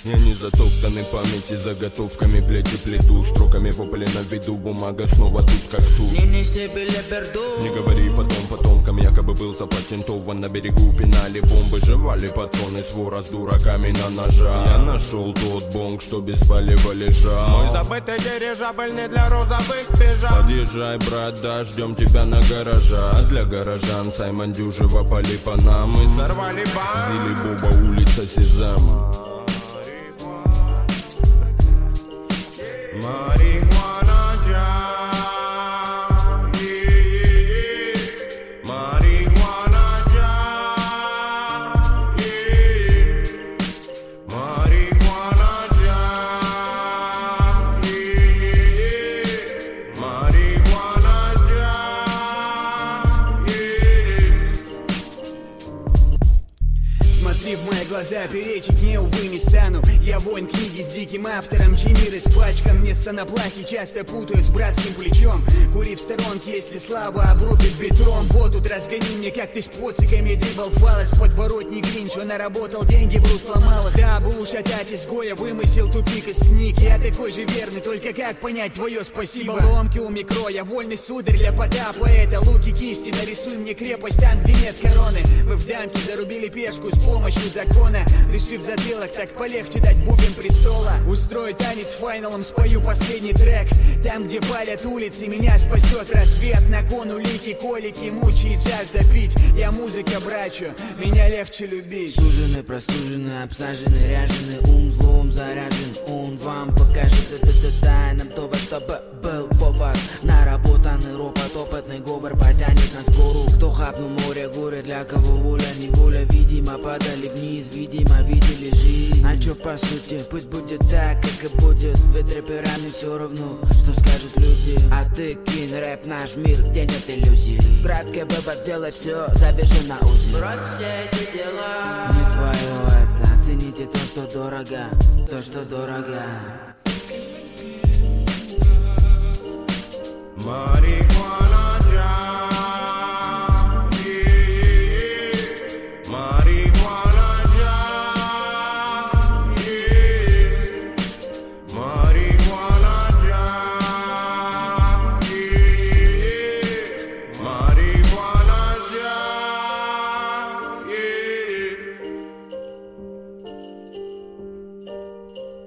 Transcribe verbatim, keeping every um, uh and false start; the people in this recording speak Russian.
Я не затоптанный памяти заготовками, плети плету, строками вопли на виду, бумага снова тут как тут. Не неси билиберду. Не говори потом потомкам, якобы был запатентован. На берегу пинали бомбы, жевали патроны, свора с дураками на ножах. Я нашел тот бонг, что без палева лежал. Мой забытый дирижабль не для розовых пижам. Подъезжай, брат, да, ждем тебя на гаража. Для горожан Саймон Дюжева поли по нам. Мы сорвали бан. Зили Боба, улица Сезам. Марихуана джам, е-е-е. Марихуана джам, е-е-е. Марихуана джам, е-е-е. Марихуана джам, е-е-е. Смотри в мои глаза, перечить не, увы, не стану. Я воин книги с диким автором, чей мир испачкан. Место на плахе часто путают с братским плечом. Кури в сторонке, если слава обрубит бетон. Вот тут разгони мне, как ты с поциками дрибал фалос. В подворотни Гринч, он наработал деньги в русло малых. Дабы ушатать изгоя, вымысел тупик из книг. Я такой же верный, только как понять твое спасибо? Ломки у микро, я вольный сударь для потапа. Это луки кисти, нарисуй мне крепость там, где нет короны. Мы в дамке зарубили пешку с помощью закона. Дыши в затылок, так полегче дать бубен престола. Устрою танец с файналом, спою последний трек. Там, где палят улицы, меня спасет рассвет. На кон улики, колики, мучает жажда пить. Я музыка, брачу, меня легче любить. Сужены, простужены, обсажены, ряжены. Ум злом заряжен, он вам покажет это тайном то, во чтобы был повар. Наработанный ропот, опытный говор потянет нас в гору. Кто хапнул море, горе, для кого воля, неволя. Видимо, падали вниз, видимо, видели жизнь. А чё по сути, пусть будет так, как и будет. Ведь рэперами все равно, что скажут люди. А ты кинь рэп, наш мир, где нет иллюзий. Краткий вывод, сделай все, завяжи на узел. Брось все эти дела. Не твое это, оцените то, что дорого, то, что дорого. Marijuana